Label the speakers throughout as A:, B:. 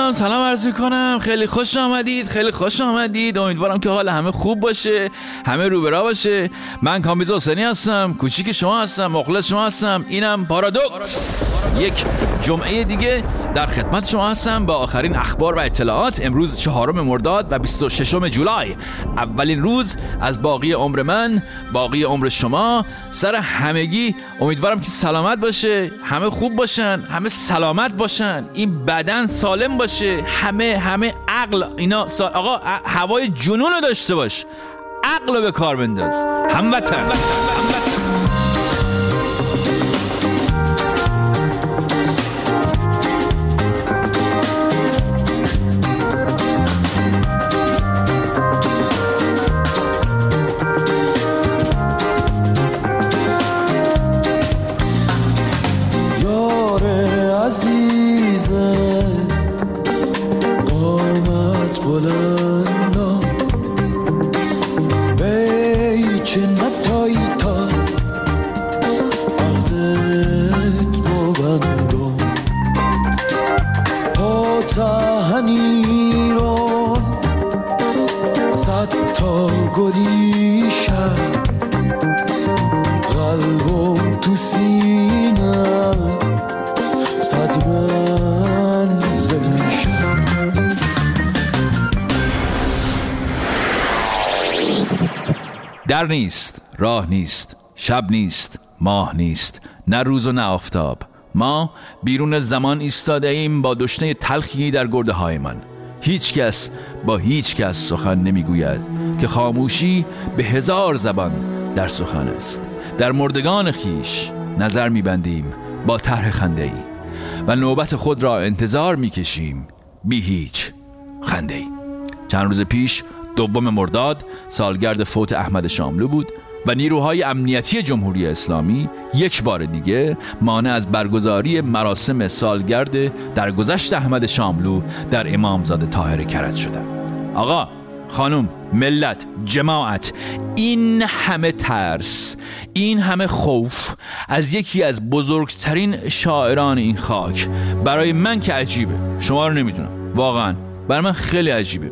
A: سلام عرض میکنم. خیلی خوش آمدید. امیدوارم که حال همه خوب باشه، همه رو به راه باشه. من کامبیز حسینی هستم، کوچیک شما هستم، مخلص شما هستم. اینم پارادوکس. یک جمعه دیگه در خدمت شما هستم با آخرین اخبار و اطلاعات. امروز 4 مرداد و 26 جولای، اولین روز از باقی عمر من، باقی عمر شما. سر همگی امیدوارم که سلامت باشه، همه خوب باشن، همه سلامت باشن، این بدن سالم باشه، همه عقل اینا آقا هوای جنون رو داشته باش، عقل رو به کار بنداز. هموطن. در نیست، راه نیست، شب نیست، ماه نیست، نه روز و نه آفتاب. ما بیرون زمان ایستاده ایم با دشنه تلخی در گرده های من. هیچ کس با هیچ کس سخن نمیگوید که خاموشی به 1000 زبان در سخن است. در مردگان خیش نظر میبندیم با طرح خنده ای و نوبت خود را انتظار میکشیم بی هیچ خنده ای. چند روز پیش 2 مرداد سالگرد فوت احمد شاملو بود و نیروهای امنیتی جمهوری اسلامی یک بار دیگه مانع از برگزاری مراسم سالگرد درگذشت احمد شاملو در امامزاده طاهر کرج شدند. آقا، خانم، ملت، جماعت، این همه ترس، این همه خوف از یکی از بزرگترین شاعران این خاک برای من که عجیبه. شما رو نمیدونم، واقعا برای من خیلی عجیبه.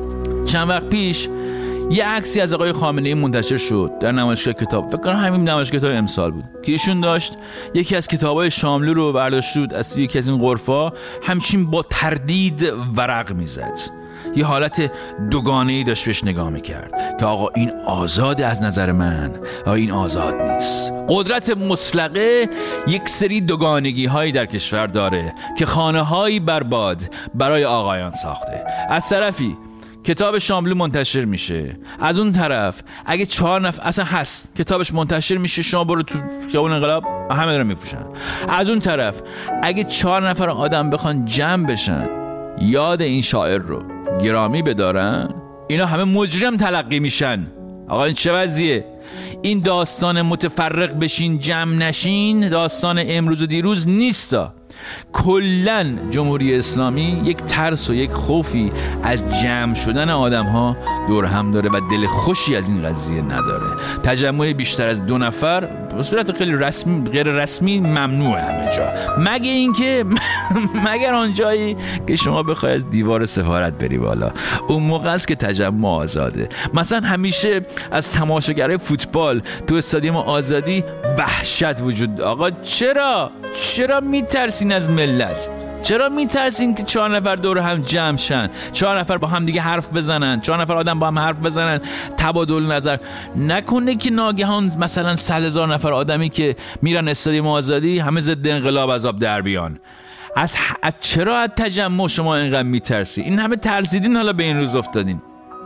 A: چند وقت پیش یه عکسی از آقای خامنه‌ای منتشر شد در نمایشگاه کتاب، فکر کنم همین نمایشگاه کتاب امسال بود، که ایشون داشت یکی از کتابای شاملو رو برداشت بود از توی یکی از این غرفا، همچین با تردید ورق میزد. یه حالت دوگانه‌ای داشت بهش نگاه میکرد که آقا این آزاد از نظر من، آقا این آزاد نیست. قدرت مطلقه یک سری دوگانگی هایی در کشور داره که خانه هایی برباد برای آقایان ساخته. از طرفی کتاب شاملو منتشر میشه، از اون طرف اگه 4 نفر اصلا هست کتابش منتشر میشه، شما برو تو خیابون انقلاب همه دارن میفروشن. از اون طرف اگه 4 نفر آدم بخوان جمع بشن یاد این شاعر رو گرامی بدارن، اینا همه مجرم تلقی میشن. آقا این چه وضعیه؟ این داستان متفرق بشین جمع نشین داستان امروز و دیروز نیستا. کلن جمهوری اسلامی یک ترس و یک خوفی از جمع شدن آدم ها دور هم داره و دل خوشی از این قضیه نداره. تجمع بیشتر از 2 نفر به صورت خیلی رسمی غیر رسمی ممنوعه همه جا، مگه اینکه مگر آن جایی که شما بخوای از دیوار سفارت بری بالا، اون موقع است که تجمع آزاده. مثلا همیشه از تماشاگرای فوتبال تو استادیوم آزادی وحشت وجود. آقا چرا میترسین از ملت؟ چرا میترسین که 4 نفر دور هم جمع شن، 4 نفر با هم دیگه حرف بزنن، 4 نفر آدم با هم حرف بزنن، تبادل نظر نکنه که ناگهان مثلا 100,000 نفر آدمی که میرن استادیوم آزادی همه ضد انقلاب از آب در بیان؟ از چرا از تجمع شما اینقدر میترسی؟ این همه ترسیدین حالا به این روز افتادین.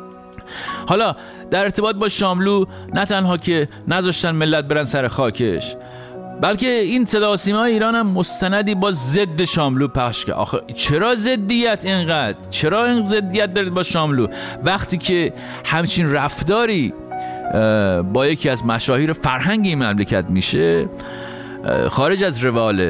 A: حالا در ارتباط با شاملو نه تنها که نذاشتن ملت برن سر خاکش، بلکه این صدا و سیما ایران هم مستندی با ضد شاملو پخش کرد. آخه چرا ضدیت اینقدر؟ چرا این ضدیت دارید با شاملو وقتی که همچین رفتاری با یکی از مشاهیر فرهنگ این مملکت میشه؟ خارج از روال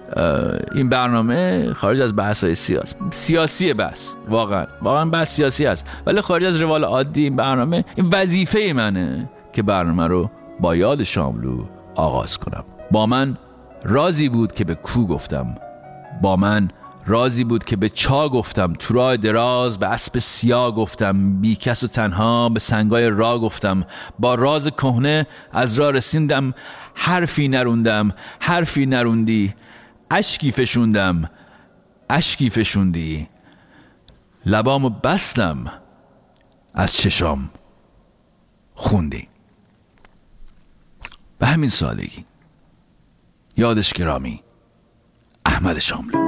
A: این برنامه، خارج از بحث‌های سیاسی بحث، واقعا بحث سیاسی است، ولی خارج از روال عادی این برنامه، این وظیفه منه که برنامه رو با یاد شاملو آغاز کنم. با من رازی بود که به کو گفتم، با من رازی بود که به چا گفتم، تو راه دراز به اسب سیاه گفتم، بی کس و تنها به سنگای راه گفتم، با راز کهنه از راه رسیدم، حرفی نروندم حرفی نروندی، اشکی فشوندم اشکی فشوندی، لبامو بستم از چشام خوندی. به همین سادگی. یادش گرامی، احمد شاملو.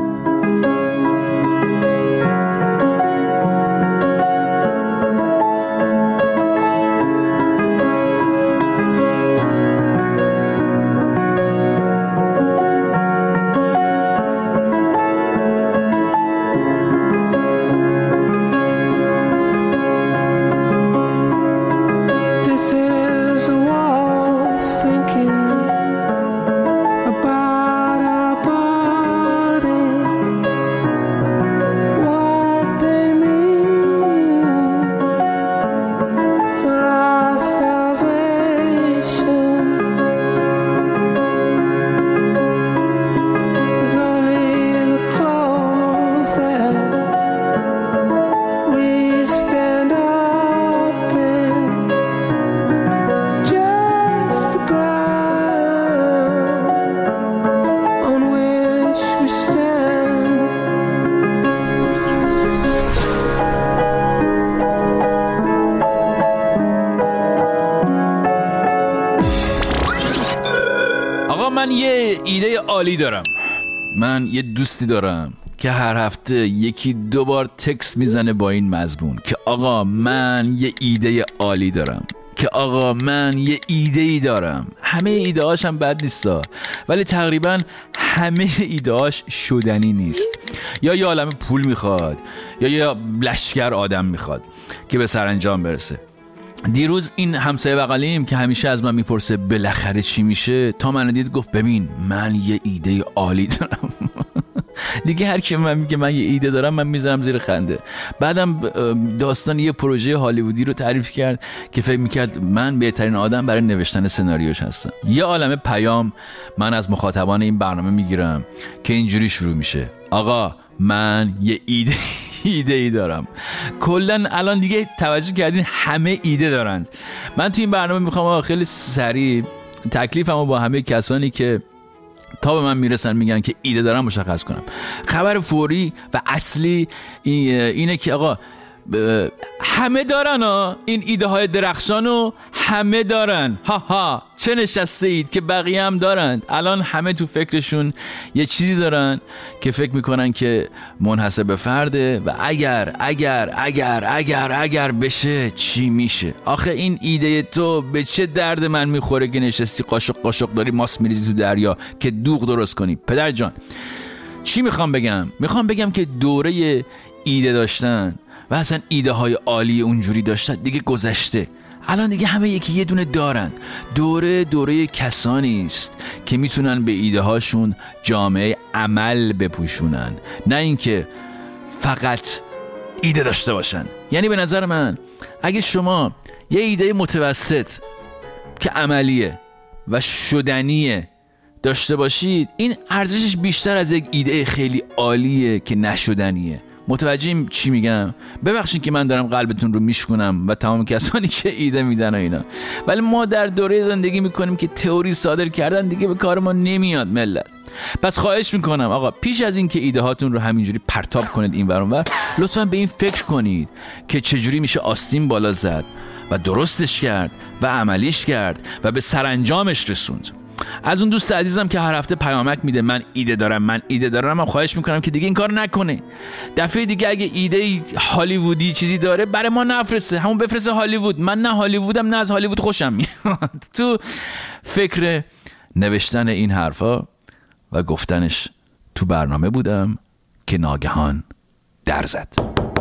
A: من یه ایده عالی دارم. من یه دوستی دارم که هر هفته یکی دو بار تکست میزنه با این مضمون که آقا من یه ایده عالی دارم، که آقا من یه ایده‌ای دارم. همه ایده هاشم بد نیستا، ولی تقریبا همه ایده هاش شدنی نیست. یا یه عالم پول میخواد یا یه لشکر آدم میخواد که به سرانجام برسه. دیروز این همسایه بغلیم که همیشه از من میپرسه بالاخره چی میشه، تا من دید گفت ببین من یه ایده عالی دارم. دیگه هر کی من میگه من یه ایده دارم من میذارم زیر خنده. بعدم داستان یه پروژه هالیوودی رو تعریف کرد که فکر میکرد من بهترین آدم برای نوشتن سناریوش هستم. یه عالمه پیام من از مخاطبان این برنامه میگیرم که اینجوری شروع میشه: آقا من یه ایده ای دارم. کلن الان دیگه توجه کردین همه ایده دارند. من تو این برنامه میخوام خیلی سریع تکلیفمو با همه کسانی که تا به من میرسن میگن که ایده دارم مشخص کنم. خبر فوری و اصلی اینه که آقا همه دارن این ایده های درخشانو همه دارن. ها چه نشسته اید که بقیه هم دارند. الان همه تو فکرشون یه چیزی دارن که فکر میکنن که منحصر به فرده و اگر بشه چی میشه. آخه این ایده تو به چه درد من میخوره که نشستی قاشق داری ماست میریزی تو دریا که دوغ درست کنی؟ پدر جان چی میخوام بگم؟ میخوام بگم که دوره ایده داشتن و اصلا ایده های عالی اونجوری داشتن دیگه گذشته. الان دیگه همه یکی یه دونه دارن. دوره کسانی است که میتونن به ایده هاشون جامعه عمل بپوشونن، نه اینکه فقط ایده داشته باشن. یعنی به نظر من اگه شما یه ایده متوسط که عملیه و شدنیه داشته باشید، این ارزشش بیشتر از یک ایده خیلی عالیه که نشدنیه. متوجهم چی میگم؟ ببخشید که من دارم قلبتون رو میشکنم و تمام کسانی که ایده میدن و اینا، ولی ما در دوره زندگی میکنیم که تئوری صادر کردن دیگه به کار ما نمیاد ملت. پس خواهش میکنم آقا پیش از این که ایده هاتون رو همینجوری پرتاب کنید این ور اون ور، لطفا به این فکر کنید که چجوری میشه آستین بالا زد و درستش کرد و عملیش کرد و به سرانجامش رسوند. از اون دوست عزیزم که هر هفته پیامک میده من ایده دارم من خواهش میکنم که دیگه این کار نکنه. دفعه دیگه اگه ایده هالیوودی چیزی داره برای ما نفرسته، همون بفرسته هالیوود. من نه هالیوودم نه از هالیوود خوشم میاد. تو فکر نوشتن این حرفا و گفتنش تو برنامه بودم که ناگهان در زد.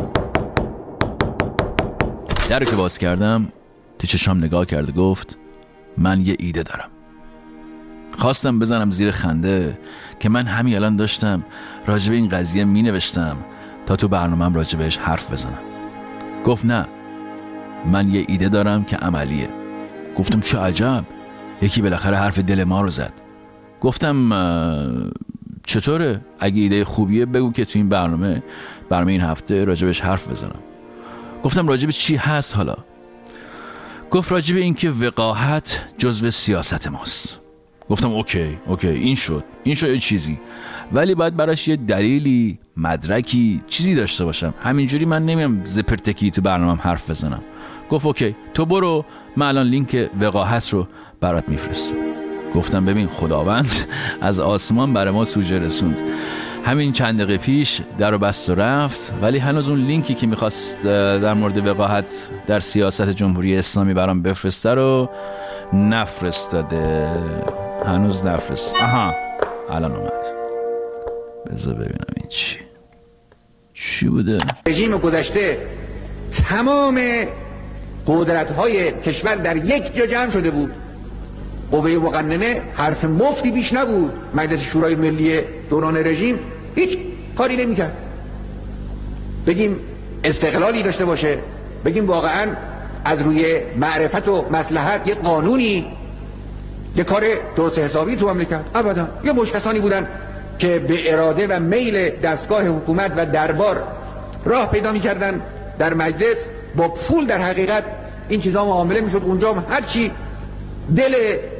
A: در رو که باز کردم تو چشام نگاه کرد و گفت من یه ایده دارم. خواستم بزنم زیر خنده که من همین الان داشتم راجب این قضیه می نوشتم تا تو برنامه‌ام راجبش حرف بزنم. گفت نه من یه ایده دارم که عملیه. گفتم چه عجب، یکی بالاخره حرف دل ما رو زد. گفتم چطوره؟ اگه ایده خوبیه بگو که تو این برنامه این هفته راجبش حرف بزنم. گفتم راجب چی هست حالا؟ گفت راجب این که وقاحت جزو سیاست ماست. گفتم اوکی این شد یه چیزی، ولی باید براش یه دلیلی، مدرکی، چیزی داشته باشم. همینجوری من نمیم زپرتکی تو برنامه‌ام حرف بزنم. گفت اوکی تو برو، من الان لینک وقاحت رو برات میفرستم. گفتم ببین خداوند از آسمان برای ما سوژه رسوند. همین چند دقیقه پیش در رو بست و رفت، ولی هنوز اون لینکی که میخواست در مورد وقاحت در سیاست جمهوری اسلامی برام بفرسته رو نفرستاده. هنوز نفرست. آها الان اومد. بذار ببینم این چی بوده.
B: رژیم گذشته تمام قدرت‌های کشور در یک جا جمع شده بود. قوه مقننه حرف مفتی بیش نبود. مجلس شورای ملی دوران رژیم هیچ کاری نمی‌کرد. بگیم استقلالی داشته باشه، بگیم واقعاً از روی معرفت و مصلحت یه قانونی، یه کار درست حسابی تو مملکت، ابدا. یه مشخصانی بودن که به اراده و میل دستگاه حکومت و دربار راه پیدا می‌کردن در مجلس، با پول در حقیقت این چیزا معامله میشد. اونجا هر چی دل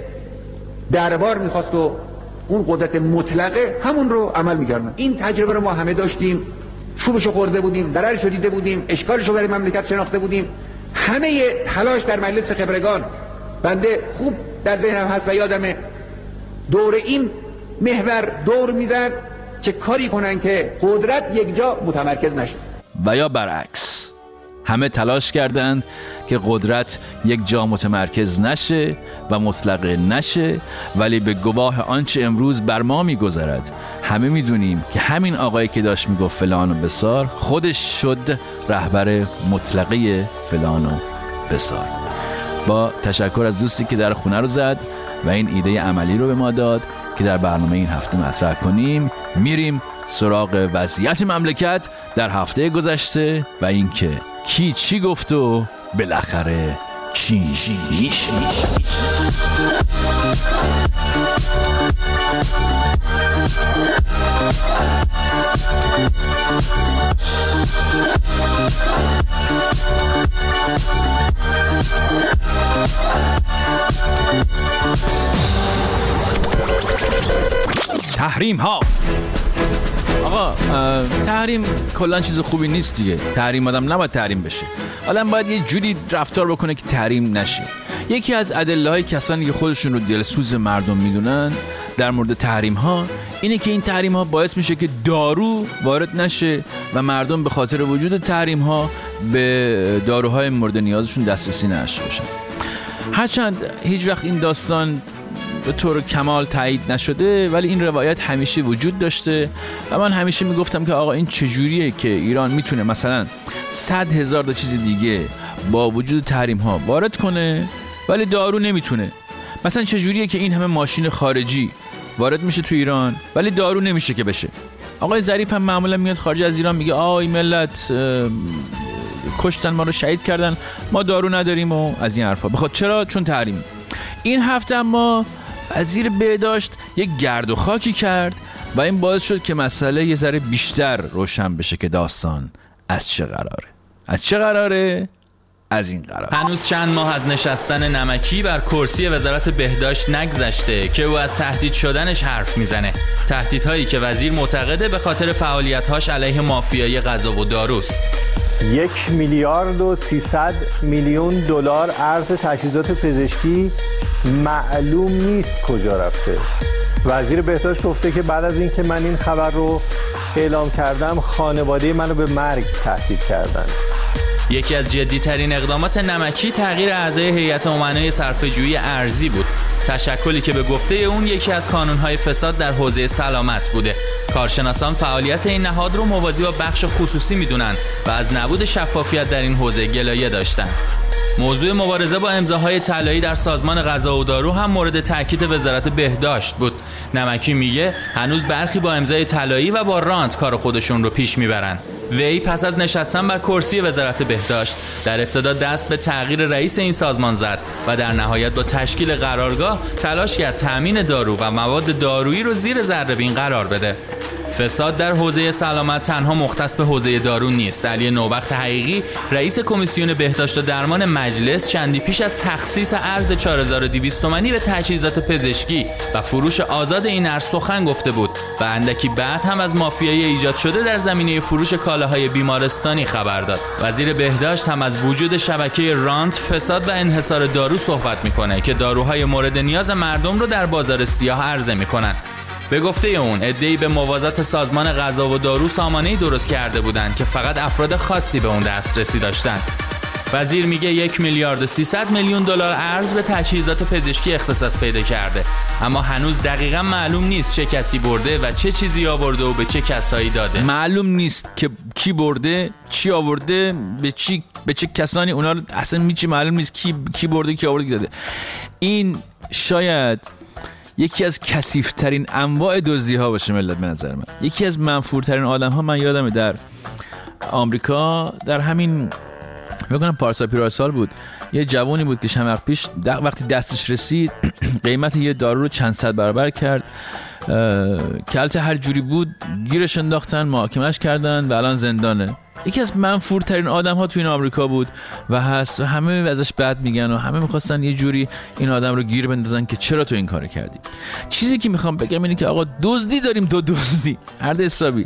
B: دربار میخواست و اون قدرت مطلقه همون رو عمل میکردن. این تجربه رو ما همه داشتیم، چوبشو خورده بودیم، ضررشو دیده بودیم، اشکالشو برای مملکت شناخته بودیم. همه تلاش در مجلس خبرگان بنده خوب در ذهنم هست و یادمه دور این محور دور میزد که کاری کنن که قدرت یک جا متمرکز نشه،
A: و یا برعکس همه تلاش کردند که قدرت یک جا متمرکز نشه و مطلقه نشه، ولی به گواه آنچه امروز بر ما میگذرد همه میدونیم که همین آقایی که داشت میگفت فلان و بسار خودش شد رهبر مطلقه فلان و بسار. با تشکر از دوستی که در خونه رو زد و این ایده عملی رو به ما داد که در برنامه این هفته مطرح کنیم، میریم سراغ وضعیت مملکت در هفته گذشته و اینکه کی چی گفت و بالاخره چی میشه. تحریم ها. آقا تحریم کلا چیز خوبی نیست دیگه. تحریم آدم نباید تحریم بشه. آدم باید یه جوری رفتار بکنه که تحریم نشه. یکی از ادله‌های کسانی که خودشون رو دلسوز مردم میدونن در مورد تحریم ها اینه که این تحریم ها باعث میشه که دارو وارد نشه و مردم به خاطر وجود تحریم ها به داروهای مورد نیازشون دسترسی نداشته باشن. هرچند هیچ وقت این داستان به طور کمال تایید نشده، ولی این روایت همیشه وجود داشته و من همیشه میگفتم که آقا این چجوریه که ایران میتونه مثلا 100,000 تا چیز دیگه با وجود تحریم ها وارد کنه ولی دارو نمیتونه؟ مثلا چجوریه که این همه ماشین خارجی وارد میشه تو ایران ولی دارو نمیشه که بشه؟ آقای ظریف هم معمولا میاد خارج از ایران میگه آی ملت کشتن ما رو، شهید کردن، ما دارو نداریم و از این حرفا. بخاطر چرا؟ چون تحریم. این هفته ما وزیر بهداشت یک گرد و خاکی کرد و این باعث شد که مسئله یه ذره بیشتر روشن بشه که داستان از چه قراره. از چه قراره؟ از این قرار.
C: هنوز چند ماه از نشستن نمکی بر کرسی وزارت بهداشت نگذشته که او از تهدید شدنش حرف میزنه. تهدیدهایی که وزیر معتقده به خاطر فعالیت‌هاش علیه مافیای غذا و داروست.
D: 1,300,000,000 دلار ارز تجهیزات پزشکی معلوم نیست کجا رفته. وزیر بهداشت گفته که بعد از اینکه من این خبر رو اعلام کردم خانواده منو به مرگ تهدید کردن.
C: یکی از جدی‌ترین اقدامات نمکی تغییر اعضای هیئت امنای صرفه‌جویی ارزی بود. تشکلی که به گفته اون یکی از کانون‌های فساد در حوزه سلامت بوده. کارشناسان فعالیت این نهاد رو موازی با بخش خصوصی میدونن و از نبود شفافیت در این حوزه گلایه داشتن. موضوع مبارزه با امضاهای طلایی در سازمان غذا و دارو هم مورد تاکید وزارت بهداشت بود. نمکی میگه هنوز برخی با امضای طلایی و با رانت کار خودشون رو پیش میبرن. وی پس از نشستن بر کرسی وزارت بهداشت در ابتدا دست به تغییر رئیس این سازمان زد و در نهایت با تشکیل قرارگاه تلاش کرد تامین دارو و مواد دارویی رو زیر ذره‌بین قرار بده. فساد در حوزه سلامت تنها مختص به حوزه دارو نیست. علی نوبخت حقیقی رئیس کمیسیون بهداشت و درمان مجلس چندی پیش از تخصیص ارز 4200 تومانی به تجهیزات پزشکی و فروش آزاد این ارز سخن گفته بود و اندکی بعد هم از مافیای ایجاد شده در زمینه فروش کالاهای بیمارستانی خبر داد. وزیر بهداشت هم از وجود شبکه رانت، فساد و انحصار دارو صحبت میکنه که داروهای مورد نیاز مردم رو در بازار سیاه عرضه میکنن. به گفته اون عده‌ای به موازات سازمان غذا و دارو سامانه‌ای درست کرده بودند که فقط افراد خاصی به اون دسترسی داشتند. وزیر میگه 1 میلیارد و 300 میلیون دلار ارز به تجهیزات پزشکی اختصاص پیدا کرده، اما هنوز دقیقاً معلوم نیست چه کسی برده و چه چیزی آورده و به چه کسایی داده.
A: معلوم نیست که کی برده، چی آورده، به چه کسانی، اونا رو اصلا معلوم نیست کی برده، کی آورده، کی داده. این شاید یکی از کثیف‌ترین انواع دزدی‌ها باشه ملت. به نظر من یکی از منفورترین آدم‌ها، من یادمه در آمریکا در همین میگم پارسال پیراسال بود، یه جوانی بود که چند وقت پیش وقتی دستش رسید قیمت یه دارو رو چند صد برابر کرد. کلت هر جوری بود گیرش انداختن، محاکمش کردن و الان زندانه. یکی از منفورترین آدم‌ها تو این آمریکا بود و هست و همه ازش بد میگن و همه می‌خواستن یه جوری این آدم رو گیر بندازن که چرا تو این کارو کردی. چیزی که میخوام بگم اینه که آقا دزدی داریم، دزدی هر حسابی.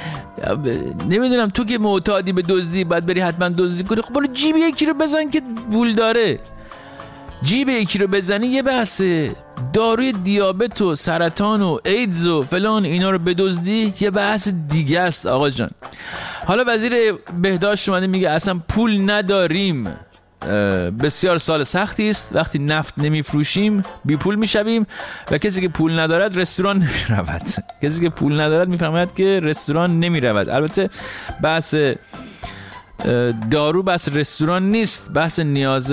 A: نمیدونم تو که معتادی به دزدی باید بری حتما دزدی کنی. خب برو جیب یکی رو بزن که پول داره. جیب یکی رو بزنی یه بحثه. داروی دیابت و سرطان و ایدز و فلان اینا رو بدزدی یه بحث دیگه است آقا جان. حالا وزیر بهداشت اومده میگه اصلا پول نداریم. بسیار سال سختی است، وقتی نفت نمیفروشیم بی پول میشویم و کسی که پول ندارد رستوران نمیرود. کسی که پول ندارد میفهمد که رستوران نمیرود. البته بحث دارو بحث رستوران نیست، بحث نیاز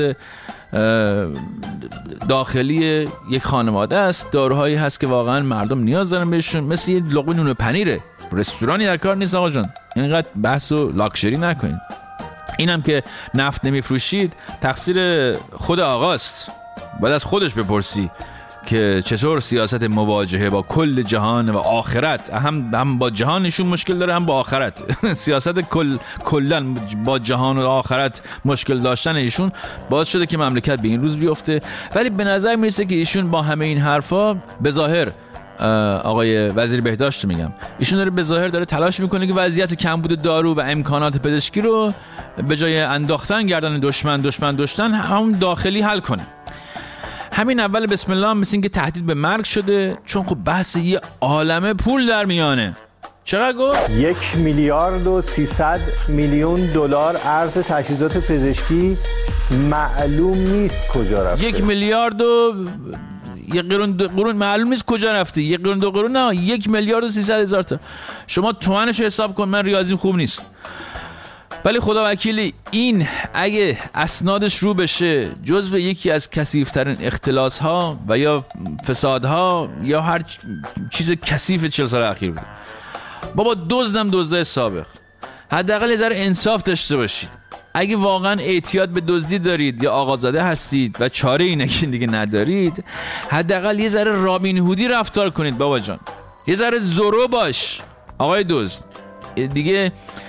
A: داخلی یک خانواده است. داروهایی هست که واقعا مردم نیاز دارن بهشون، مثل یه لقمه نون و پنیره. رستورانی در کار نیست آقا جان. اینقدر بحث و لاکچری نکنید. اینم که نفت نمیفروشید تقصیر خود آقاست. باید از خودش بپرسی که چطور سیاست مواجهه با کل جهان و آخرت، هم با جهانشون مشکل داره هم با آخرت. سیاست کلن با جهان و آخرت مشکل داشتن ایشون باعث شده که مملکت به این روز بیفته. ولی به نظر میرسه که ایشون با همه این حرفا به ظاهر، آقای وزیر بهداشت میگم، ایشون داره به ظاهر داره تلاش میکنه که وضعیت کمبود دارو و امکانات پزشکی رو به جای انداختن گردن دشمن همون داخلی حل کنه. همین اول بسم الله مثل این که تهدید به مرگ شده، چون خب بحث یه عالمه پول در میانه. چقدر گفت؟
D: 1 میلیارد و 300 میلیون دلار ارز تجهیزات پزشکی معلوم نیست کجا رفته.
A: 1 میلیارد و یه قرون معلوم نیست کجا رفته. 1 قرون 2 قرون نه، 1 میلیارد و 300 هزار تا. شما تومنش رو حساب کن، من ریاضیم خوب نیست. ولی خدا وکیلی این اگه اسنادش رو بشه جزو یکی از کثیف‌ترین اختلاس‌ها و یا فسادها یا هر چیز کثیف 40 سال اخیر بوده. بابا دزده سابق، حداقل یه ذره انصاف داشته باشید. اگه واقعا اعتیاد به دزدی دارید یا آقازاده هستید و چاره اینه که دیگه ندارید، حداقل یه ذره رابین هودی رفتار کنید بابا جان. یه ذره زورو باش آقای دزد. دیگه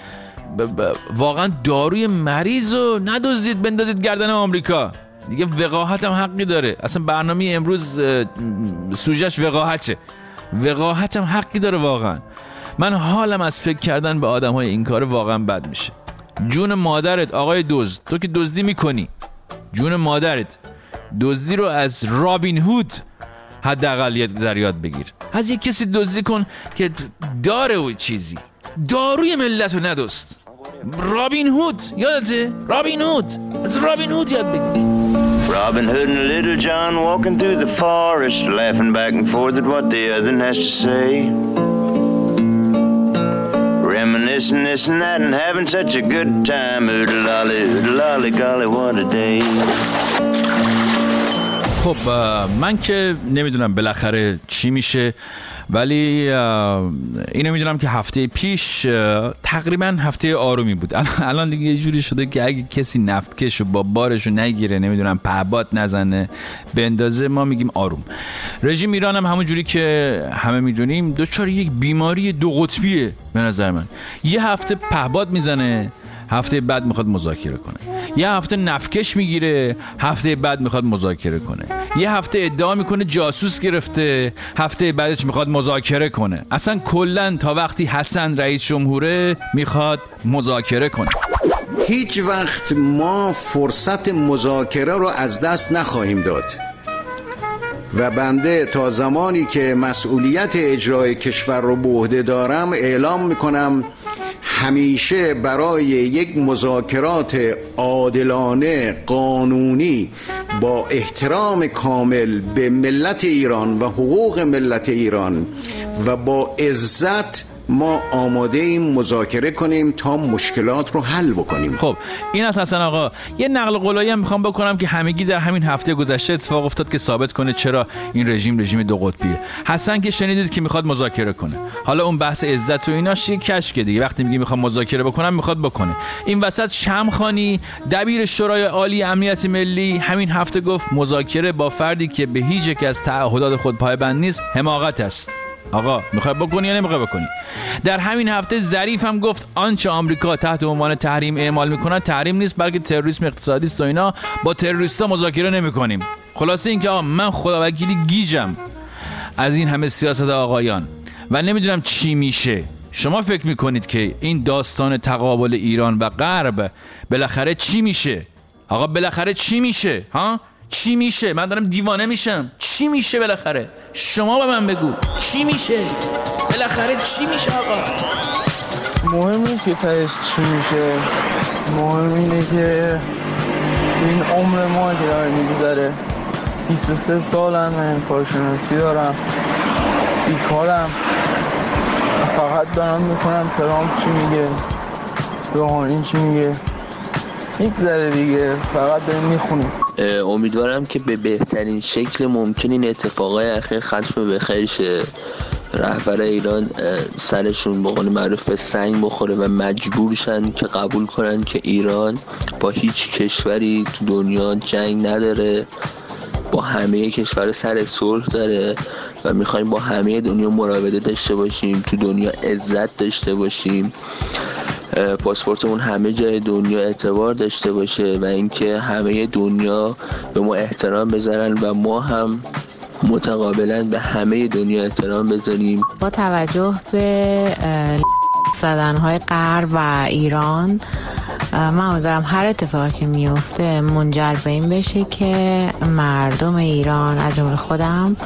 A: واقعا داروی مریض رو ندزدید بندازید گردن آمریکا. دیگه وقاحت هم حقی داره. اصلا برنامه امروز سوژه‌اش وقاحته. وقاحت هم حقی داره واقعا. من حالم از فکر کردن به آدم‌های این کار واقعا بد میشه. جون مادرت آقای دزد، تو که دزدی میکنی، جون مادرت، دزدی رو از رابین هود حداقل یه ذره یاد بگیر. از یک کسی دزدی کن که داره و چیزی. داروی ملت رو ندست. رابین هود یادته؟ رابین هود، از رابین هود یاد بگیر.
E: Robin Hood and Little John walking through the forest, laughing back and forth at what the other has to say, reminiscing this and that and having such a good time. Oodle-lolly, golly, what a day.
A: خب من که نمیدونم بالاخره چی میشه، ولی اینو میدونم که هفته پیش تقریبا هفته آرومی بود. الان دیگه یه جوری شده که اگه کسی نفتکشو با بارشو نگیره، نمیدونم پهباد نزنه بندازه، ما میگیم آروم. رژیم ایران هم همون جوری که همه میدونیم دچار یک بیماری دو قطبیه به نظر من. یه هفته پهباد میزنه، هفته بعد میخواد مذاکره کنه. یه هفته نفکش میگیره، هفته بعد میخواد مذاکره کنه. یه هفته ادعا میکنه جاسوس گرفته، هفته بعدش میخواد مذاکره کنه. اصلا کلن تا وقتی حسن رئیس جمهوره میخواد مذاکره کنه.
F: هیچ وقت ما فرصت مذاکره رو از دست نخواهیم داد و بنده تا زمانی که مسئولیت اجرای کشور رو به عهده دارم اعلام میکنم همیشه برای یک مذاکرات عادلانه قانونی با احترام کامل به ملت ایران و حقوق ملت ایران و با عزت ما آماده ایم مذاکره کنیم تا مشکلات رو حل بکنیم.
A: خب این از حسن آقا. یه نقل قولایی هم میخوام بکنم که همگی در همین هفته گذشته اتفاق افتاد که ثابت کنه چرا این رژیم دو قطبیه. حسن که شنیدید که میخواد مذاکره کنه. حالا اون بحث عزت و ایناش یه کشکه دیگه. وقتی میگه میخوام مذاکره بکنم میخواد بکنه. این وسط شمخانی دبیر شورای عالی امنیت ملی همین هفته گفت مذاکره با فردی که به هیچ یک از تعهدات خود پایبند نیست حماقت است. آقا میخوای بکنی یا نمیخوای بکنی؟ در همین هفته ظریف هم گفت آنچه آمریکا تحت عنوان تحریم اعمال میکنه تحریم نیست بلکه تروریسم اقتصادی است و اینا، با تروریستا مذاکره نمیکنیم. خلاصه اینکه آقا من خداوکیلی گیجم از این همه سیاست آقایان و نمیدونم چی میشه. شما فکر میکنید که این داستان تقابل ایران و غرب بالاخره چی میشه؟ آقا بالاخره چی میشه؟ ها؟ چی میشه؟ من دارم دیوانه میشم. چی میشه بالاخره؟ شما به من بگو چی میشه؟ بالاخره چی میشه آقا؟
G: مهم نیست که تهش چی میشه، مهم اینه که این عمر ما که داره میگذره. 23 سالم، من کارشناسی دارم، بیکارم، فقط دارم میکنم ترامپ چی میگه، روحانی چی میگه، میگذره دیگه، فقط داریم میخونیم.
H: امیدوارم که به بهترین شکل ممکن این اتفاقای اخیر ختم بخیر شه. رهبر ایران سرشون به قول معروف به سنگ بخوره و مجبور شن که قبول کنن که ایران با هیچ کشوری تو دنیا جنگ نداره، با همه کشور سر صلح داره و میخوایم با همه دنیا مراوده داشته باشیم، تو دنیا عزت داشته باشیم، پاسپورتمون همه جای دنیا اعتبار داشته باشه و اینکه همه دنیا به ما احترام بذارن و ما هم متقابلا به همه دنیا احترام بذاریم.
I: با توجه به زدن‌های غرب و ایران، من امیدوارم هر اتفاقی که میفته منجر به این بشه که مردم ایران از جمله خودم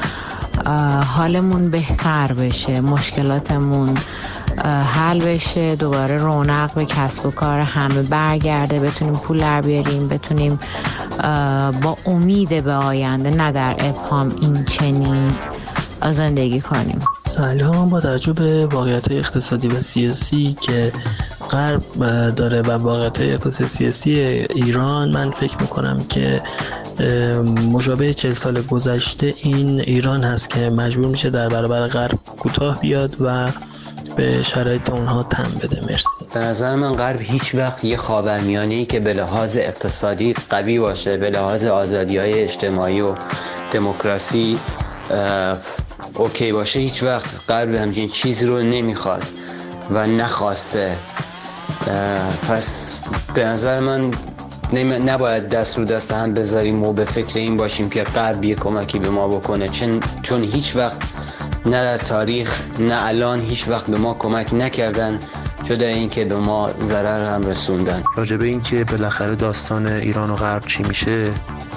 I: حالمون بهتر بشه، مشکلاتمون حل بشه، دوباره رونق به کسب و کار همه برگرده، بتونیم پول در بیاریم، بتونیم با امید به آینده نه در ابهام این چنین زندگی کنیم.
J: سلام. با توجه به واقعیت اقتصادی و سیاسی که غرب داره و واقعیت اقتصادی سیاسی ایران، من فکر میکنم که مشابه 40 سال گذشته این ایران هست که مجبور میشه در برابر غرب کوتاه بیاد و به شرایط اونها تن بده. مرسی.
K: به نظر من غرب هیچ وقت یه خاورمیانه‌ای که به لحاظ اقتصادی قوی باشه، به لحاظ آزادی‌های اجتماعی و دموکراسی اوکی باشه، هیچ وقت غرب همچین چیزی رو نمیخواد و نخواسته. پس به نظر من نباید دست رو دست هم بذاریم و به فکر این باشیم که غرب یه کمکی به ما بکنه، چون هیچ وقت نه در تاریخ نه الان هیچ وقت به ما کمک نکردن، جدا این که به ما ضرر هم رسوندن.
L: راجبه این که بالاخره داستان ایران و غرب چی میشه،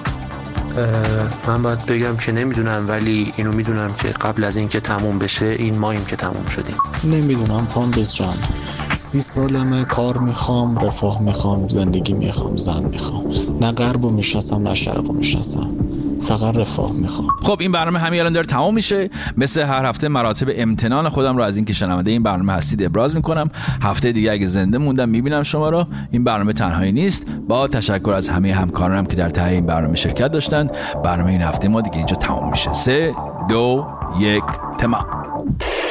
L: من باید بگم که نمیدونم، ولی اینو میدونم که قبل از این که تموم بشه این ماییم که تموم شدیم.
M: نمیدونم پاندوس جان، 30 سالمه کار میخوام، رفاه میخوام، زندگی میخوام، زن میخوام، نه غربو میشناسم نه شرقو میشناسم، فقط رفاه میخوام.
A: خب این برنامه همین الان داره تمام میشه. مثل هر هفته مراتب امتنان خودم رو از اینکه شنونده این برنامه هستید ابراز میکنم. هفته دیگه اگه زنده موندم میبینم شما رو. این برنامه تنهایی نیست. با تشکر از همه همکارانم که در ته این برنامه شرکت داشتن. برنامه این هفته ما دیگه اینجا تمام میشه. 3 2 1 تمام.